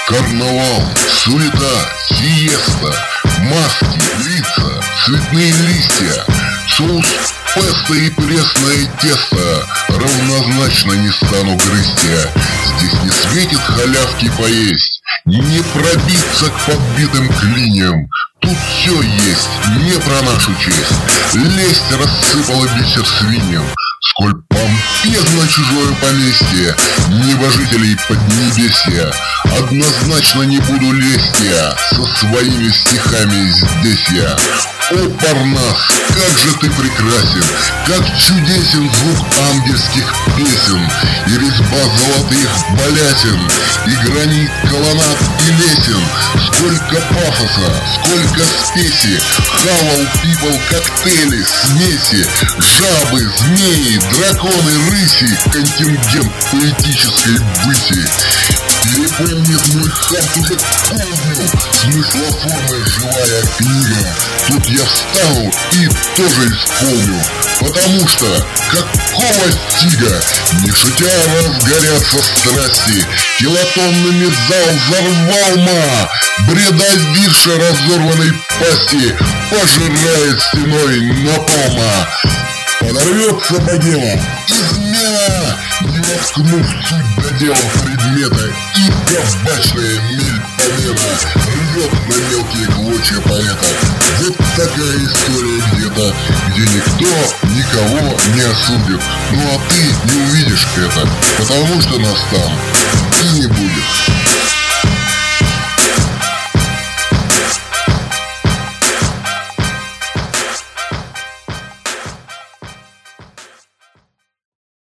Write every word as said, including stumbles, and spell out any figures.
Карнавал, суета, сиеста, маски, лица, цветные листья, соус песто и пресное тесто равнозначно не стану грызть я. Здесь не светит халявки поесть, не пробиться к подбитым клиньям. Тут все есть, не про нашу честь. Лесть рассыпала бисер свиньям. Сколь помпезно чужое поместье, небожителей поднебесья. Однозначно не буду лезть я со своими стихами здесь я. О, Парнас, как же ты прекрасен, как чудесен звук ангельских песен, и резьба золотых балясин, и гранит колоннад и лесен. Сколько пафоса, сколько спеси, хавал, пипал, коктейли, смеси, жабы, змеи, драконы, рыси, контингент поэтической выси. Перепомнит мой хат уже помню, смыслоформы живая книга. Тут я встану и тоже исполню, потому что, как кова стига, не шутя разгорятся страсти, килотоннами зал взорвал ма, бредовиша разорванной пасти пожирает стеной напома. Подорвется богема, измена, не воткнув суть до дела предмета, и кабачная мель помена рвет на мелкие клочья поэта. Вот такая история где-то, где никто никого не осудит. Ну а ты не увидишь это, потому что нас там и не будет.